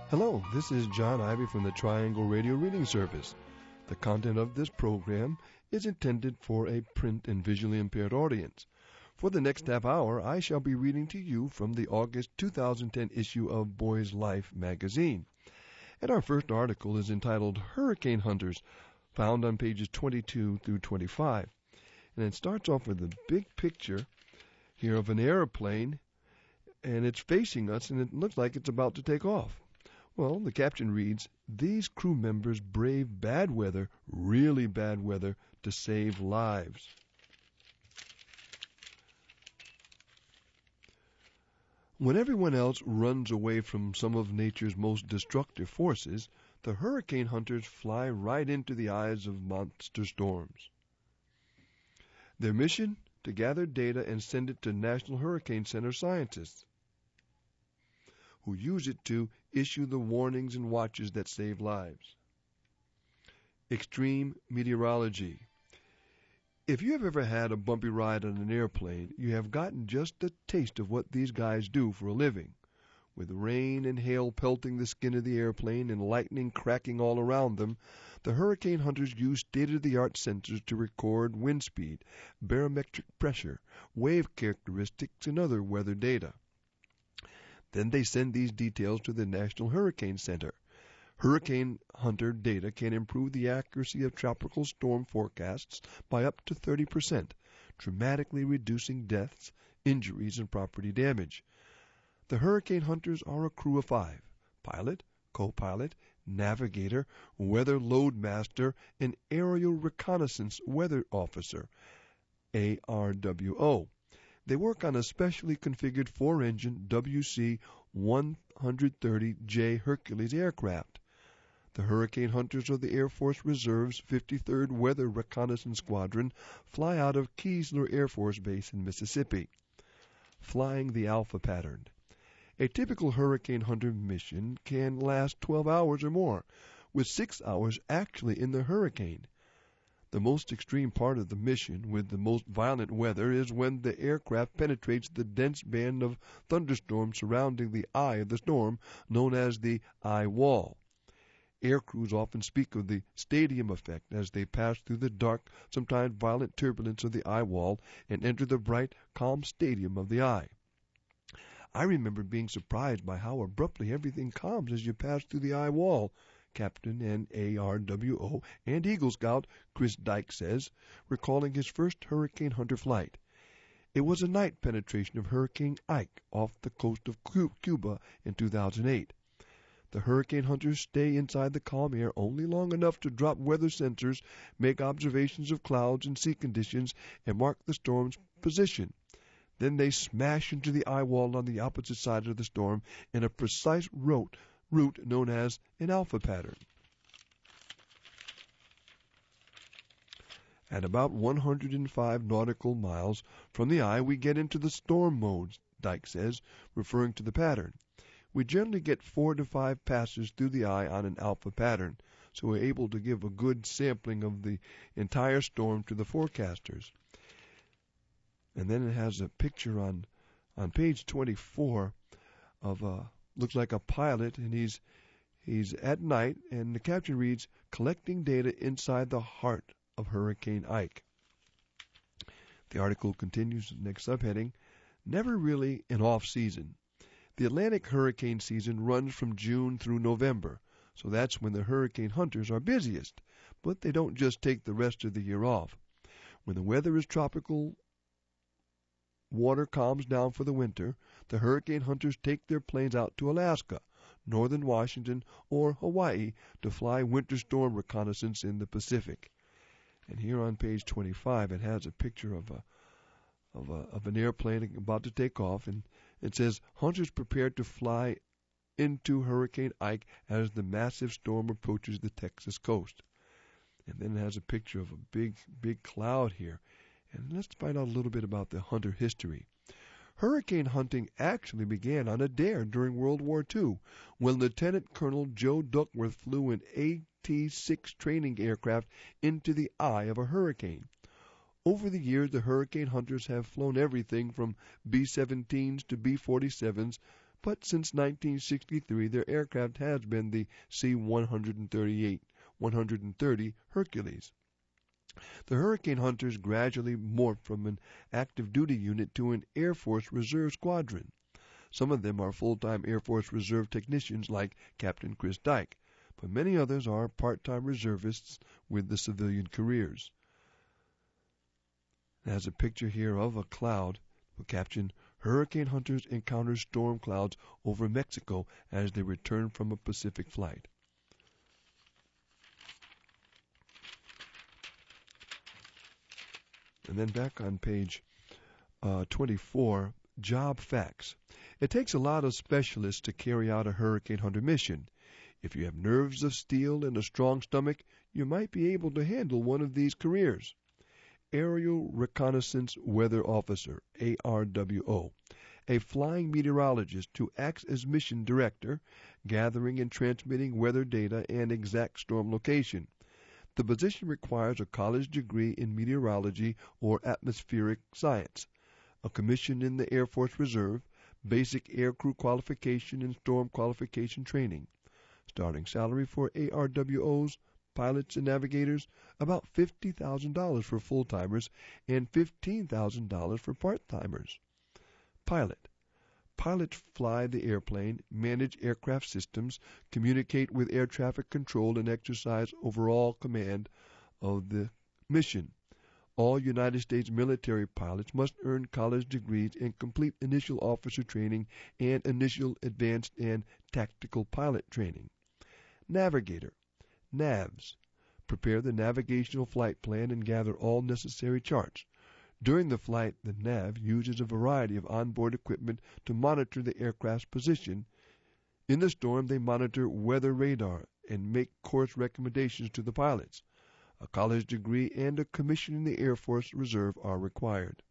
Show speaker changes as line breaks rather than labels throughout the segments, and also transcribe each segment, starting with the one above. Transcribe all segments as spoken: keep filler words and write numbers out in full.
Hello, this is John Ivy from the Triangle Radio Reading Service. The content of this program is intended for a print and visually impaired audience. For the next half hour, I shall be reading to you from the August two thousand ten issue of Boys Life magazine. And our first article is entitled Hurricane Hunters, found on pages twenty-two through twenty-five. And it starts off with a big picture here of an airplane, and it's facing us, and it looks like it's about to take off. Well, the caption reads, "These crew members brave bad weather, really bad weather, to save lives." When everyone else runs away from some of nature's most destructive forces, the hurricane hunters fly right into the eyes of monster storms. Their mission? To gather data and send it to National Hurricane Center scientists, who use it to issue the warnings and watches that save lives. Extreme meteorology. If you have ever had a bumpy ride on an airplane, you have gotten just a taste of what these guys do for a living. With rain and hail pelting the skin of the airplane and lightning cracking all around them, the hurricane hunters use state-of-the-art sensors to record wind speed, barometric pressure, wave characteristics, and other weather data. Then they send these details to the National Hurricane Center. Hurricane hunter data can improve the accuracy of tropical storm forecasts by up to thirty percent, dramatically reducing deaths, injuries, and property damage. The hurricane hunters are a crew of five: pilot, co-pilot, navigator, weather loadmaster, and aerial reconnaissance weather officer, A R W O. They work on a specially configured four-engine W C one thirty J Hercules aircraft. The Hurricane Hunters of the Air Force Reserve's fifty-third Weather Reconnaissance Squadron fly out of Keesler Air Force Base in Mississippi. Flying the Alpha pattern. A typical Hurricane Hunter mission can last twelve hours or more, with six hours actually in the hurricane. The most extreme part of the mission, with the most violent weather, is when the aircraft penetrates the dense band of thunderstorms surrounding the eye of the storm, known as the eye wall. Air crews often speak of the stadium effect as they pass through the dark, sometimes violent turbulence of the eye wall and enter the bright, calm stadium of the eye. I remember being surprised by how abruptly everything calms as you pass through the eye wall, Captain and A R W O and Eagle Scout Chris Dyke says, recalling his first hurricane hunter flight. It was a night penetration of Hurricane Ike off the coast of Cuba in two thousand eight. The hurricane hunters stay inside the calm air only long enough to drop weather sensors, make observations of clouds and sea conditions, and mark the storm's position. Then they smash into the eye wall on the opposite side of the storm in a precise route route known as an alpha pattern. At about one hundred five nautical miles from the eye, we get into the storm modes, Dyke says, referring to the pattern. We generally get four to five passes through the eye on an alpha pattern, so we're able to give a good sampling of the entire storm to the forecasters. And then it has a picture on, on page twenty-four of a looks like a pilot, and he's he's at night, and the caption reads, "Collecting data inside the heart of Hurricane Ike." The article continues, next subheading, "Never really an off-season. The Atlantic hurricane season runs from June through November, so that's when the hurricane hunters are busiest, but they don't just take the rest of the year off. When the weather is tropical, water calms down for the winter, the hurricane hunters take their planes out to Alaska, northern Washington, or Hawaii to fly winter storm reconnaissance in the Pacific." And here on page twenty-five, it has a picture of a of a of an airplane about to take off, and it says, "Hunters prepared to fly into Hurricane Ike as the massive storm approaches the Texas coast." And then it has a picture of a big, big cloud here. And let's find out a little bit about the hunter history. Hurricane hunting actually began on a dare during World War Two, when Lieutenant Colonel Joe Duckworth flew an A T six training aircraft into the eye of a hurricane. Over the years, the hurricane hunters have flown everything from B seventeens to B forty-sevens, but since nineteen sixty-three their aircraft has been the C one thirty-eight, one thirty Hercules. The Hurricane Hunters gradually morphed from an active duty unit to an Air Force Reserve squadron. Some of them are full-time Air Force Reserve technicians like Captain Chris Dyke, but many others are part-time reservists with the civilian careers. It has a picture here of a cloud with caption, Hurricane Hunters encounter storm clouds over Mexico as they return from a Pacific flight. And then back on page uh, twenty-four, job facts. It takes a lot of specialists to carry out a Hurricane Hunter mission. If you have nerves of steel and a strong stomach, you might be able to handle one of these careers. Aerial Reconnaissance Weather Officer, A R W O, a flying meteorologist who acts as mission director, gathering and transmitting weather data and exact storm location. The position requires a college degree in meteorology or atmospheric science, a commission in the Air Force Reserve, basic aircrew qualification and storm qualification training. Starting salary for A R W Os, pilots and navigators, about fifty thousand dollars for full-timers and fifteen thousand dollars for part-timers. Pilot. Pilots fly the airplane, manage aircraft systems, communicate with air traffic control, and exercise overall command of the mission. All United States military pilots must earn college degrees and complete initial officer training and initial advanced and tactical pilot training. Navigator. N A Vs. Prepare the navigational flight plan and gather all necessary charts. During the flight, the N A V uses a variety of onboard equipment to monitor the aircraft's position. In the storm, they monitor weather radar and make course recommendations to the pilots. A college degree and a commission in the Air Force Reserve are required.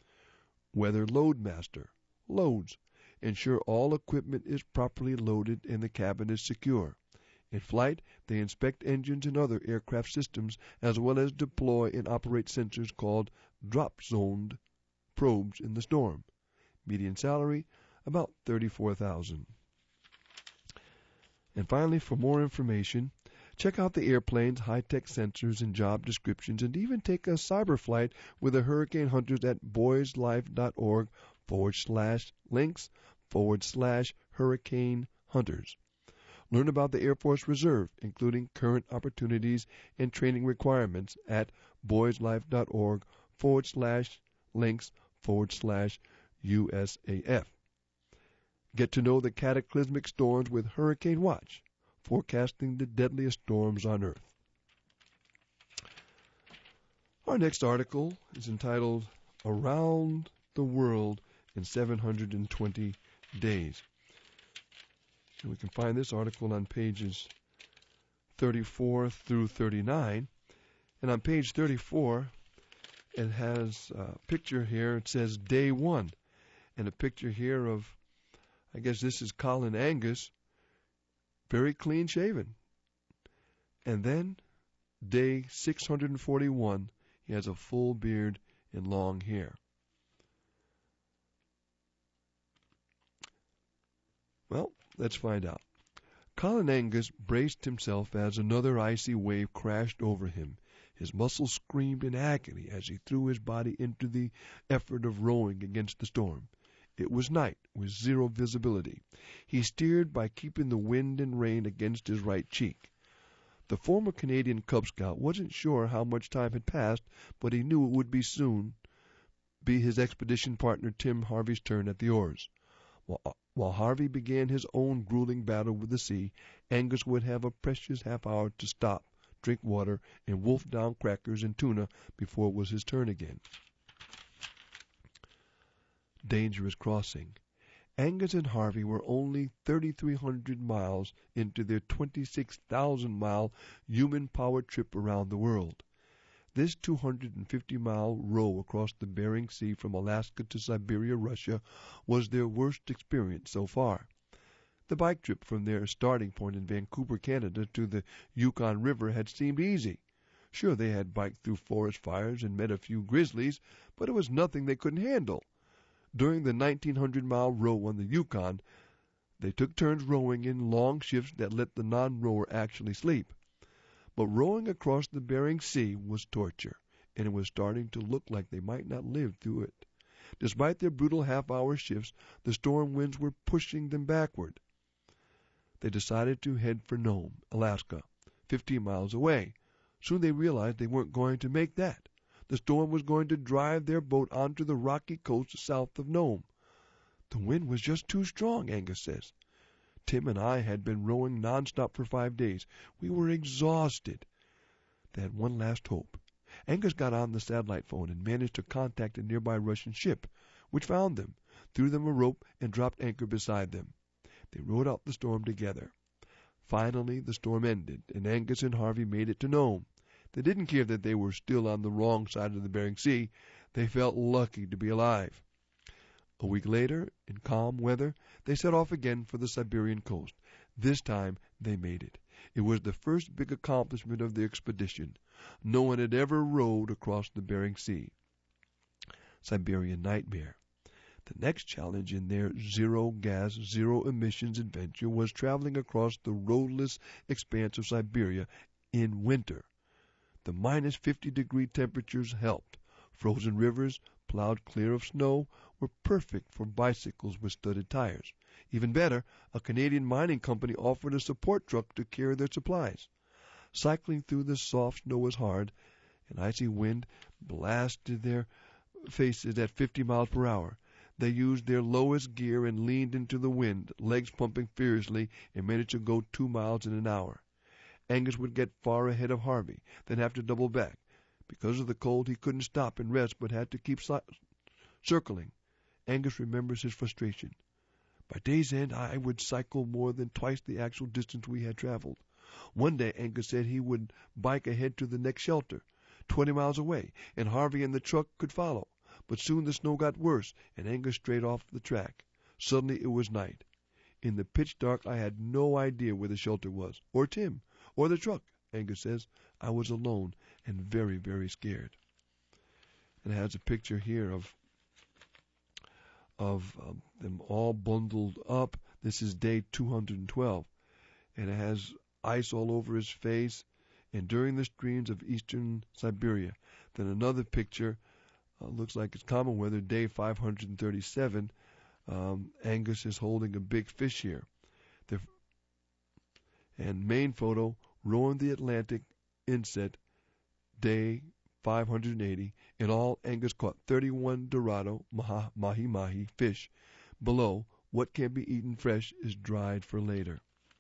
Weather Loadmaster. Loads. Ensure all equipment is properly loaded and the cabin is secure. In flight, they inspect engines and other aircraft systems, as well as deploy and operate sensors called drop-zoned probes in the storm. Median salary, about thirty-four thousand dollars. And finally, for more information, check out the airplane's high-tech sensors and job descriptions, and even take a cyber flight with the Hurricane Hunters at boyslife.org forward slash links forward slash Hurricane Hunters. Learn about the Air Force Reserve, including current opportunities and training requirements at boyslife.org forward slash links forward slash U S A F. Get to know the cataclysmic storms with Hurricane Watch, forecasting the deadliest storms on Earth. Our next article is entitled Around the World in seven hundred twenty Days. And we can find this article on pages thirty-four through thirty-nine. And on page thirty-four, it has a picture here. It says Day One. And a picture here of, I guess this is Colin Angus, very clean shaven. And then Day six hundred forty-one, he has a full beard and long hair. Well, let's find out. Colin Angus braced himself as another icy wave crashed over him. His muscles screamed in agony as he threw his body into the effort of rowing against the storm. It was night, with zero visibility. He steered by keeping the wind and rain against his right cheek. The former Canadian Cub Scout wasn't sure how much time had passed, but he knew it would be soon be his expedition partner Tim Harvey's turn at the oars. While, while Harvey began his own grueling battle with the sea, Angus would have a precious half hour to stop, drink water, and wolf down crackers and tuna before it was his turn again. Dangerous crossing. Angus and Harvey were only thirty-three hundred miles into their twenty-six thousand mile human-powered trip around the world. This two hundred fifty mile row across the Bering Sea from Alaska to Siberia, Russia, was their worst experience so far. The bike trip from their starting point in Vancouver, Canada, to the Yukon River had seemed easy. Sure, they had biked through forest fires and met a few grizzlies, but it was nothing they couldn't handle. During the nineteen hundred mile row on the Yukon, They took turns rowing in long shifts that let the non-rower actually sleep. But rowing across the Bering Sea was torture, and it was starting to look like they might not live through it. Despite their brutal half-hour shifts, the storm winds were pushing them backward. They decided to head for Nome, Alaska, fifteen miles away. Soon they realized they weren't going to make that. The storm was going to drive their boat onto the rocky coast south of Nome. The wind was just too strong, Angus says. Tim and I had been rowing nonstop for five days. We were exhausted. They had one last hope. Angus got on the satellite phone and managed to contact a nearby Russian ship, which found them, threw them a rope, and dropped anchor beside them. They rode out the storm together. Finally, the storm ended, and Angus and Harvey made it to Nome. They didn't care that they were still on the wrong side of the Bering Sea. They felt lucky to be alive. A week later, in calm weather, they set off again for the Siberian coast. This time, they made it. It was the first big accomplishment of the expedition. No one had ever rowed across the Bering Sea. Siberian Nightmare. The next challenge in their zero-gas, zero-emissions adventure was traveling across the roadless expanse of Siberia in winter. The minus fifty-degree temperatures helped. Frozen rivers, plowed clear of snow, were perfect for bicycles with studded tires. Even better, a Canadian mining company offered a support truck to carry their supplies. Cycling through the soft snow was hard. An icy wind blasted their faces at fifty miles per hour. They used their lowest gear and leaned into the wind, legs pumping furiously, and managed to go two miles in an hour. Angus would get far ahead of Harvey, then have to double back. Because of the cold, he couldn't stop and rest, but had to keep circling. Angus remembers his frustration. By day's end, I would cycle more than twice the actual distance we had traveled. One day, Angus said he would bike ahead to the next shelter, twenty miles away, and Harvey and the truck could follow. But soon the snow got worse, and Angus strayed off the track. Suddenly it was night. In the pitch dark, I had no idea where the shelter was, or Tim, or the truck. Angus says, I was alone and very, very scared. And it has a picture here of of uh, them all bundled up. This is day two hundred twelve. And it has ice all over his face, and during the streams of eastern Siberia. Then another picture, uh, looks like it's common weather, day five hundred thirty-seven. Um, Angus is holding a big fish here. The, and main photo, rowing the Atlantic inset, day five hundred eighty. In all, Angus caught thirty-one Dorado maha, mahi-mahi fish. Below, what can be eaten fresh is dried for later.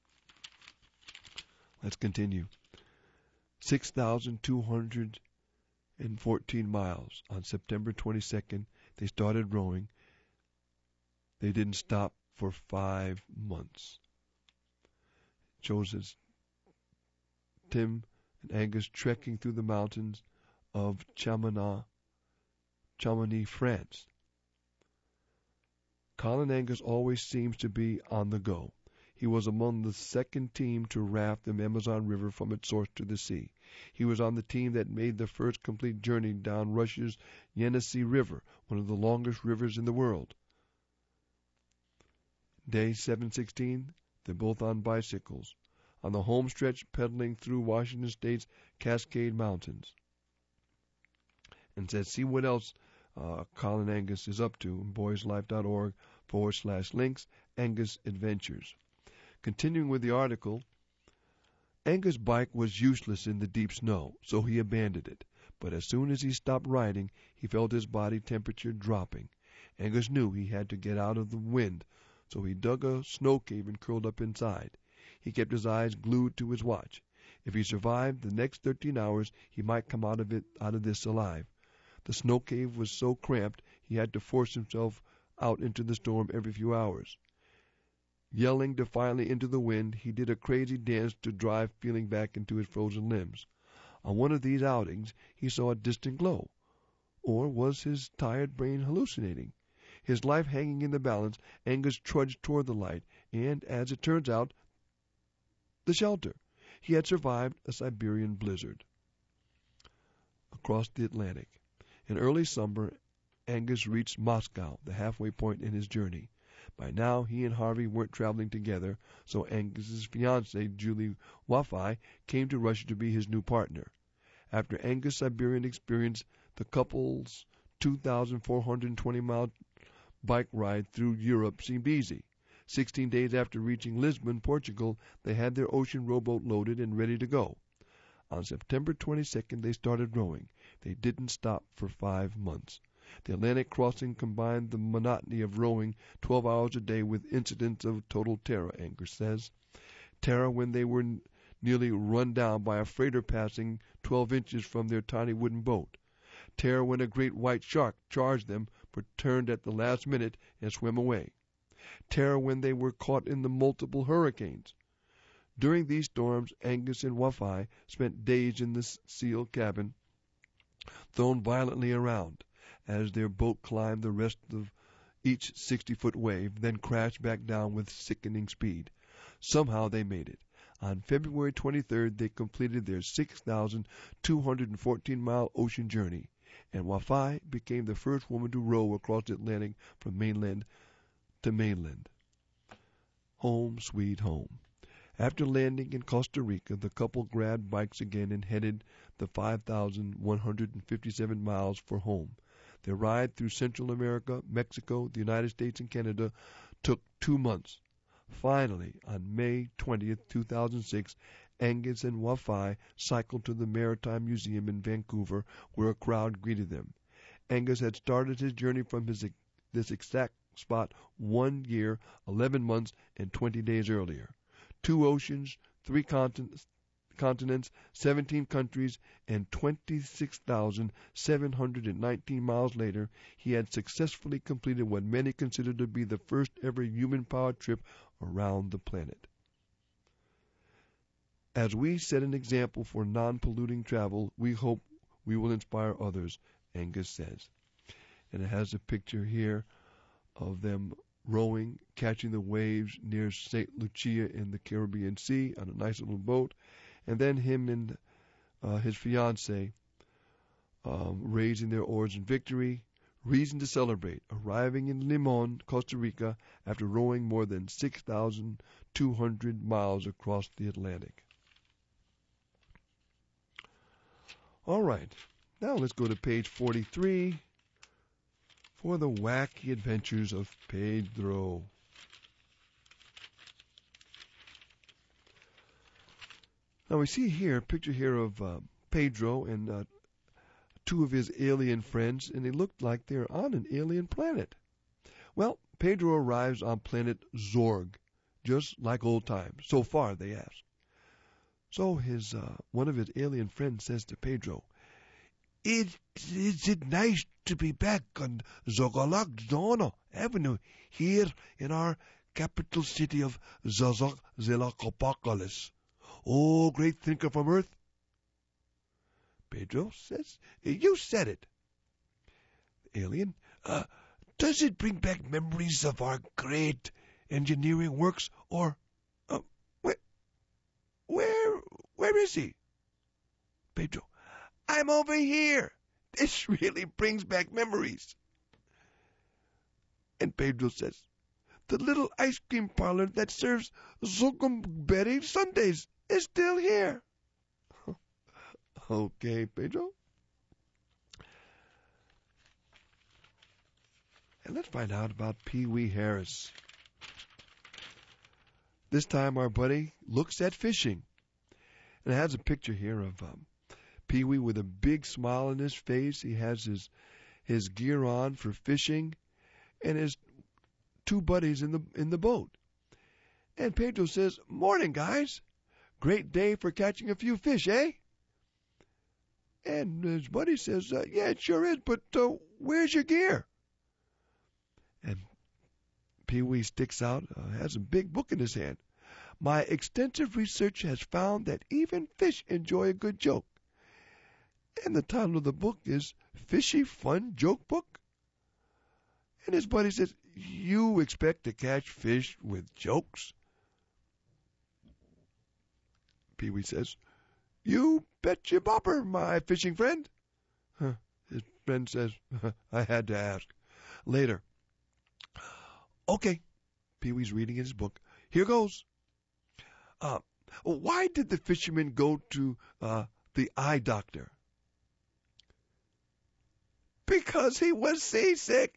Let's continue. six thousand two hundred fourteen miles. On September twenty-second, they started rowing. They didn't stop for five months. It shows us Tim and Angus trekking through the mountains of Chamonix, Chamonix, France. Colin Angus always seems to be on the go. He was among the second team to raft the Amazon River from its source to the sea. He was on the team that made the first complete journey down Russia's Yenisei River, one of the longest rivers in the world. Day seven sixteen, they're both on bicycles, on the home stretch pedaling through Washington State's Cascade Mountains. And says, see what else uh, Colin Angus is up to in boyslife.org forward slash links, Angus Adventures. Continuing with the article, Angus' bike was useless in the deep snow, so he abandoned it. But as soon as he stopped riding, he felt his body temperature dropping. Angus knew he had to get out of the wind, so he dug a snow cave and curled up inside. He kept his eyes glued to his watch. If he survived the next thirteen hours, he might come out of it out of this alive. The snow cave was so cramped, he had to force himself out into the storm every few hours. Yelling defiantly into the wind, he did a crazy dance to drive feeling back into his frozen limbs. On one of these outings, he saw a distant glow. Or was his tired brain hallucinating? His life hanging in the balance, Angus trudged toward the light, and, as it turns out, the shelter. He had survived a Siberian blizzard. Across the Atlantic. In early summer, Angus reached Moscow, the halfway point in his journey. By now, he and Harvey weren't traveling together, so Angus's fiancee, Julie Wafi, came to Russia to be his new partner. After Angus' Siberian experience, the couple's two thousand four hundred twenty mile bike ride through Europe seemed easy. Sixteen days after reaching Lisbon, Portugal, they had their ocean rowboat loaded and ready to go. On September twenty-second, they started rowing. They didn't stop for five months. The Atlantic crossing combined the monotony of rowing twelve hours a day with incidents of total terror, Angus says. Terror when they were n- nearly run down by a freighter passing twelve inches from their tiny wooden boat. Terror when a great white shark charged them but turned at the last minute and swam away. Terror when they were caught in the multiple hurricanes. During these storms, Angus and Wafi spent days in the sealed cabin, thrown violently around, as their boat climbed the rest of each sixty-foot wave, then crashed back down with sickening speed. Somehow they made it. On February twenty-third, they completed their six thousand two hundred fourteen mile ocean journey, and Wafi became the first woman to row across the Atlantic from mainland to mainland. Home, sweet home. After landing in Costa Rica, the couple grabbed bikes again and headed the five thousand one hundred fifty-seven miles for home. Their ride through Central America, Mexico, the United States, and Canada took two months. Finally, on May twentieth, two thousand six, Angus and Wafi cycled to the Maritime Museum in Vancouver, where a crowd greeted them. Angus had started his journey from his, this exact spot one year, eleven months, and twenty days earlier. Two oceans, three continents, continents, seventeen countries, and twenty-six thousand seven hundred nineteen miles later, he had successfully completed what many consider to be the first ever human-powered trip around the planet. As we set an example for non-polluting travel, we hope we will inspire others, Angus says. And it has a picture here of them rowing, catching the waves near Saint Lucia in the Caribbean Sea on a nice little boat, and then him and uh, his fiancée um, raising their oars in victory. Reason to celebrate, arriving in Limon, Costa Rica, after rowing more than six thousand two hundred miles across the Atlantic. All right, now let's go to page forty-three for the wacky adventures of Pedro. Now we see here a picture here of uh, Pedro and uh, two of his alien friends, and they looked like they're on an alien planet. Well, Pedro arrives on planet Zorg, just like old times. So far, they ask. So his uh, one of his alien friends says to Pedro, It, is it nice to be back on Zogolak Avenue here in our capital city of Zazak Oh, great thinker from Earth. Pedro says, You said it. The alien, uh, does it bring back memories of our great engineering works, or uh, where, where, where is he? Pedro, I'm over here. This really brings back memories. And Pedro says, the little ice cream parlor that serves Zokumberry Sundays is still here. Okay, Pedro. And let's find out about Pee Wee Harris. This time our buddy looks at fishing. And it has a picture here of um, Pee Wee with a big smile on his face. He has his his gear on for fishing, and his two buddies in the in the boat. And Pedro says, "Morning, guys. Great day for catching a few fish, eh?" And his buddy says, uh, "Yeah, it sure is. But uh, where's your gear?" And Pee Wee sticks out, uh, has a big book in his hand. "My extensive research has found that even fish enjoy a good joke. And the title of the book is Fishy Fun Joke Book." And his buddy says, "You expect to catch fish with jokes?" Pee Wee says, "You bet your bopper, my fishing friend." Huh. His friend says, "I had to ask." Later, "Okay, Pee-wee's reading his book. Here goes. Uh, why did the fisherman go to uh, the eye doctor? Because he was seasick.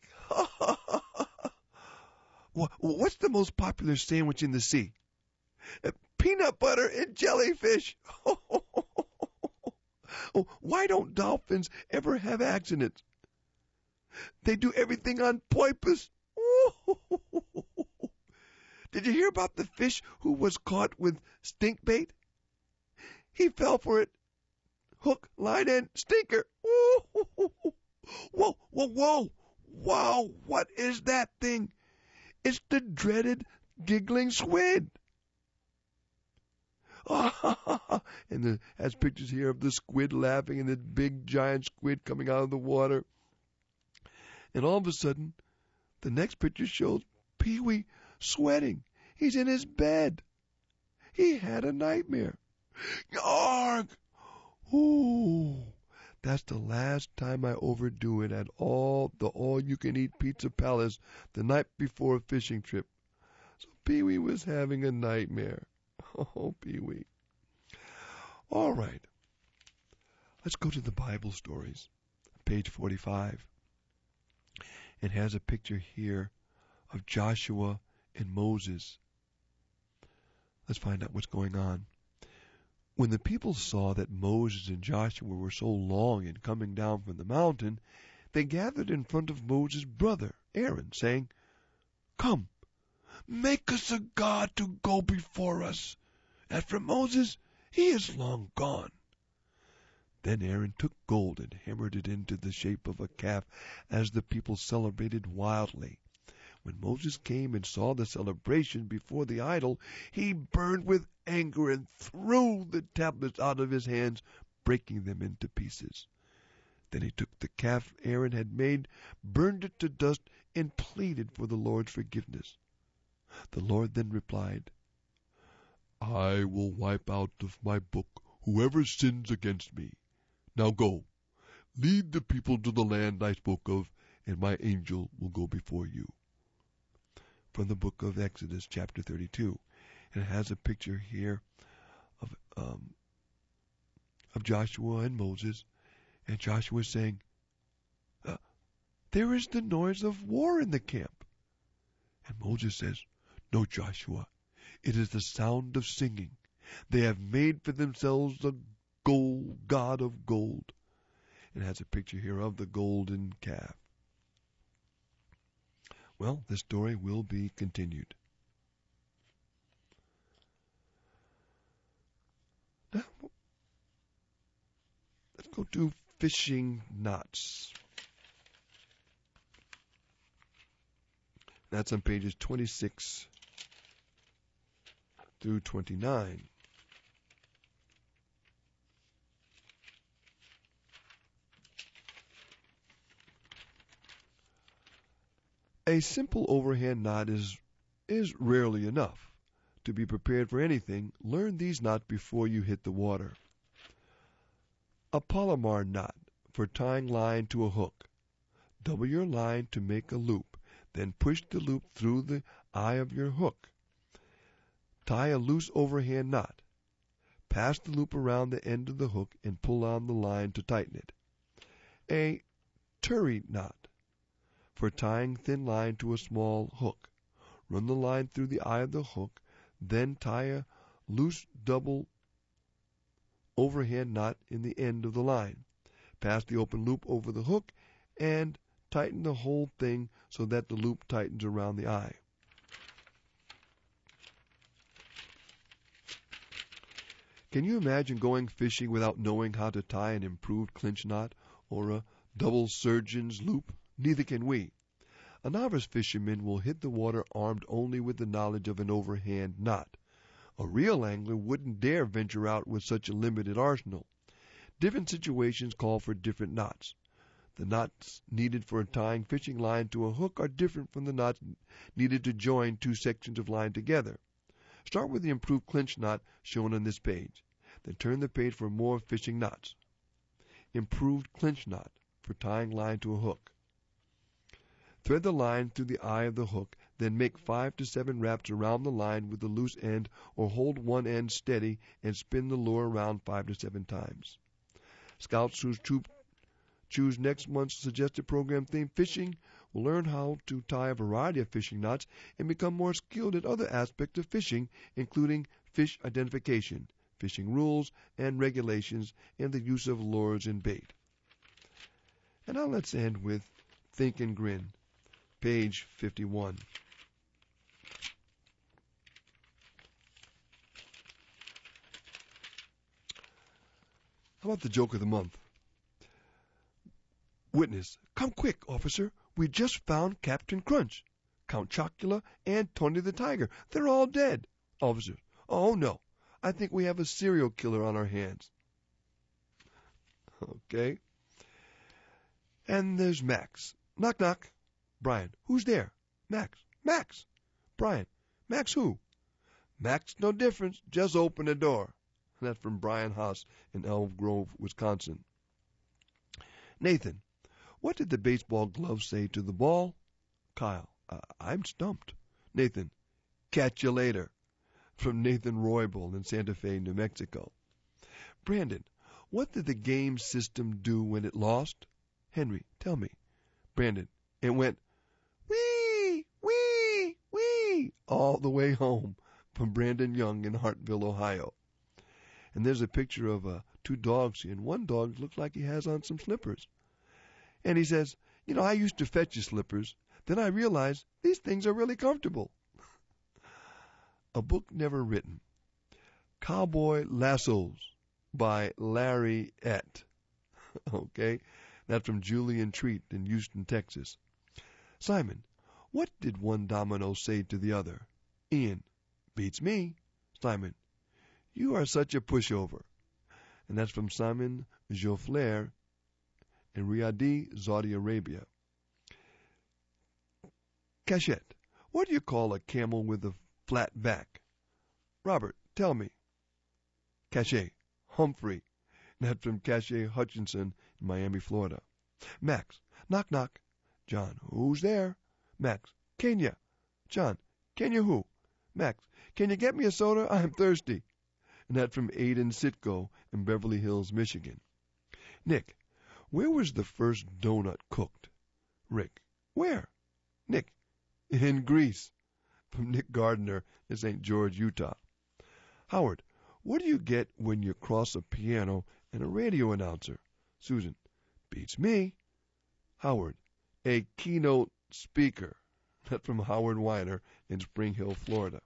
What's the most popular sandwich in the sea? Peanut butter and jellyfish. Why don't dolphins ever have accidents? They do everything on purpose. Did you hear about the fish who was caught with stink bait? He fell for it. Hook, line, and stinker. Whoa, whoa, whoa. Wow, what is that thing? It's the dreaded giggling squid. And it has pictures here of the squid laughing and the big giant squid coming out of the water. And all of a sudden, the next picture shows Pee-wee sweating. He's in his bed. He had a nightmare. Arg! Ooh, that's the last time I overdo it at all the all-you-can-eat pizza palace the night before a fishing trip. So Pee-wee was having a nightmare. Oh, Pee-wee. All right. Let's go to the Bible stories. Page forty-five. It has a picture here of Joshua and Moses. Let's find out what's going on. When the people saw that Moses and Joshua were so long in coming down from the mountain, they gathered in front of Moses' brother, Aaron, saying, "Come, make us a god to go before us. As for Moses, he is long gone." Then Aaron took gold and hammered it into the shape of a calf as the people celebrated wildly. When Moses came and saw the celebration before the idol, he burned with anger and threw the tablets out of his hands, breaking them into pieces. Then he took the calf Aaron had made, burned it to dust, and pleaded for the Lord's forgiveness. The Lord then replied, "I will wipe out of my book whoever sins against me. Now go, lead the people to the land I spoke of, and my angel will go before you." From the book of Exodus, chapter thirty-two. And it has a picture here of um, of Joshua and Moses. And Joshua is saying, uh, "There is the noise of war in the camp." And Moses says, "No, Joshua, it is the sound of singing. They have made for themselves a gold god of gold." It has a picture here of the golden calf. Well, this story will be continued. Now, let's go to fishing knots. That's on pages twenty-six through twenty-nine. A simple overhand knot is, is rarely enough. To be prepared for anything, learn these knots before you hit the water. A Palomar knot for tying line to a hook. Double your line to make a loop, then push the loop through the eye of your hook. Tie a loose overhand knot. Pass the loop around the end of the hook and pull on the line to tighten it. A Turry knot for tying thin line to a small hook. Run the line through the eye of the hook, then tie a loose double overhand knot in the end of the line. Pass the open loop over the hook and tighten the whole thing so that the loop tightens around the eye. Can you imagine going fishing without knowing how to tie an improved clinch knot or a double surgeon's loop? Neither can we. A novice fisherman will hit the water armed only with the knowledge of an overhand knot. A real angler wouldn't dare venture out with such a limited arsenal. Different situations call for different knots. The knots needed for tying fishing line to a hook are different from the knots needed to join two sections of line together. Start with the improved clinch knot shown on this page. Then turn the page for more fishing knots. Improved clinch knot for tying line to a hook. Thread the line through the eye of the hook, Then make five to seven wraps around the line with the loose end, or hold one end steady and spin the lure around five to seven times. Scouts who choose next month's suggested program theme, fishing, will learn how to tie a variety of fishing knots and become more skilled in other aspects of fishing, including fish identification, fishing rules and regulations, and the use of lures and bait. And now let's end with Think and Grin, page fifty-one. How about the joke of the month? Witness, come quick, officer. We just found Captain Crunch, Count Chocula, and Tony the Tiger. They're all dead. Officer, oh no. I think we have a serial killer on our hands. Okay. And there's Max. Knock, knock. Brian, who's there? Max. Max. Brian. Max who? Max no difference. Just open the door. And that's from Brian Haas in Elm Grove, Wisconsin. Nathan. What did the baseball glove say to the ball? Kyle. Uh, I'm stumped. Nathan. Catch you later. From Nathan Roybal in Santa Fe, New Mexico. Brandon. What did the game system do when it lost? Henry. Tell me. Brandon. It went wee, wee, wee all the way home. From Brandon Young in Hartville, Ohio. And there's a picture of uh, two dogs here, and one dog looks like he has on some slippers. And he says, you know, I used to fetch you slippers. Then I realized these things are really comfortable. A book never written. Cowboy Lassos by Larry Ett. Okay, that's from Julian Treat in Houston, Texas. Simon, what did one domino say to the other? Ian, beats me. Simon, you are such a pushover. And that's from Simon Joffler in Riyadh, Saudi Arabia. Cachette, what do you call a camel with a flat back? Robert, tell me. Cachet, Humphrey. And that's from Cachet Hutchinson in Miami, Florida. Max, knock, knock. John, who's there? Max, Kenya. John, Kenya who? Max, can you get me a soda? I'm thirsty. And that's from Aiden Sitko in Beverly Hills, Michigan. Nick, where was the first donut cooked? Rick, where? Nick, in Greece. From Nick Gardner in Saint George, Utah. Howard, what do you get when you cross a piano and a radio announcer? Susan, beats me. Howard, a keynote speaker. That's from Howard Weiner in Spring Hill, Florida.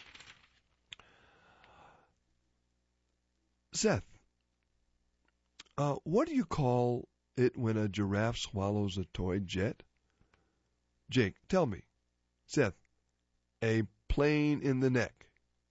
Seth, uh, what do you call it when a giraffe swallows a toy jet? Jake, tell me. Seth, a plane in the neck.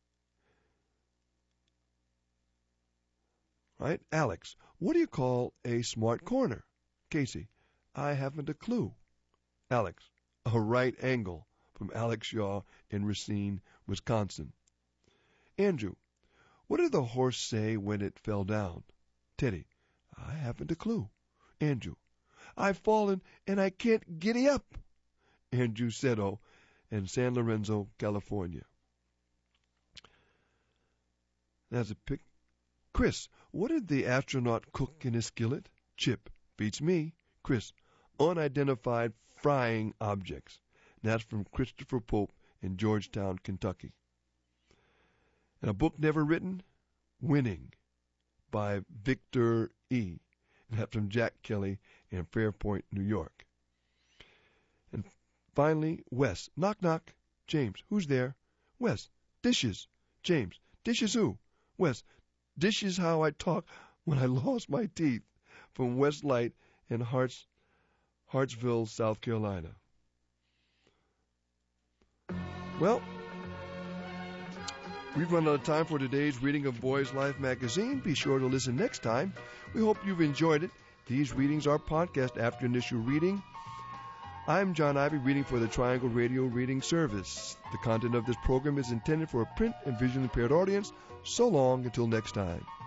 Right? Alex, what do you call a smart corner? Casey, I haven't a clue. Alex, a right angle. From Alex Shaw in Racine, Wisconsin. Andrew, what did the horse say when it fell down? Teddy, I haven't a clue. Andrew, I've fallen and I can't giddy up. Andrew Seto in San Lorenzo, California. That's a pic. Chris, what did the astronaut cook in his skillet? Chip, beats me. Chris, unidentified frying objects. That's from Christopher Pope in Georgetown, Kentucky. And a book never written, Winning, by Victor E. And that's from Jack Kelly in Fairpoint, New York. And finally, Wes, knock, knock. James, who's there? Wes, dishes. James, dishes who? Wes, dishes how I talk when I lost my teeth. From Westlight in Harts, Hartsville, South Carolina. Well, we've run out of time for today's reading of Boys Life magazine. Be sure to listen next time. We hope you've enjoyed it. These readings are podcast after initial reading. I'm John Ivy, reading for the Triangle Radio Reading Service. The content of this program is intended for a print and visually impaired audience. So long until next time.